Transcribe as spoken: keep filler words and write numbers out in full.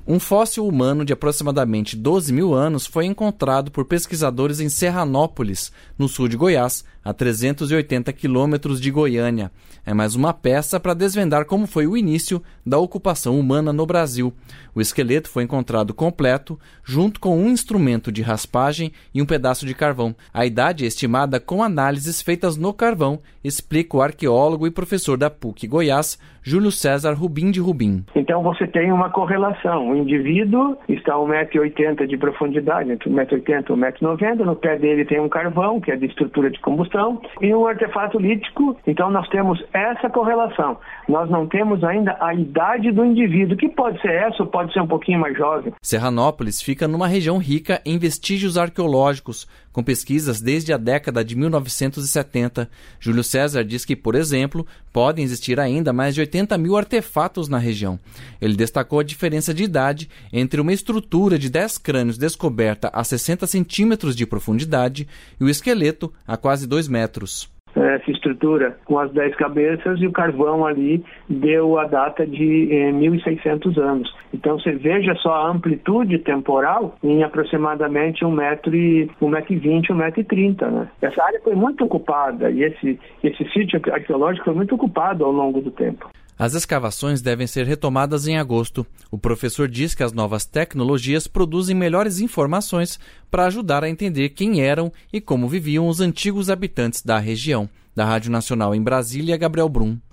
Um fóssil humano de aproximadamente doze mil anos foi encontrado por pesquisadores em Serranópolis, no sul de Goiás, a trezentos e oitenta quilômetros de Goiânia. É mais uma peça para desvendar como foi o início da ocupação humana no Brasil. O esqueleto foi encontrado completo, junto com um instrumento de raspagem e um pedaço de carvão. A idade é estimada com análises feitas no carvão, explica o arqueólogo e professor da P U C Goiás, Júlio César Rubim de Rubim. Então você tem uma correlação. O indivíduo está a um metro e oitenta de profundidade, entre um metro e oitenta e um metro e noventa. No pé dele tem um carvão, que é de estrutura de combustão, e um artefato lítico. Então nós temos essa correlação. Nós não temos ainda a idade do indivíduo, que pode ser essa ou pode ser um pouquinho mais jovem. Serranópolis fica numa região rica em vestígios arqueológicos, com pesquisas desde a década de mil novecentos e setenta. Júlio César diz que, por exemplo, podem existir ainda mais de oitenta mil artefatos na região. Ele destacou a diferença de idade entre uma estrutura de dez crânios descoberta a sessenta centímetros de profundidade e o esqueleto a quase dois metros. Essa estrutura com as dez cabeças e o carvão ali deu a data de eh, mil e seiscentos anos. Então você veja só a amplitude temporal em aproximadamente um metro e um metro e vinte, um metro e trinta, né? Essa área foi muito ocupada e esse esse sítio arqueológico foi muito ocupado ao longo do tempo. As escavações devem ser retomadas em agosto. O professor diz que as novas tecnologias produzem melhores informações para ajudar a entender quem eram e como viviam os antigos habitantes da região. Da Rádio Nacional em Brasília, Gabriel Brum.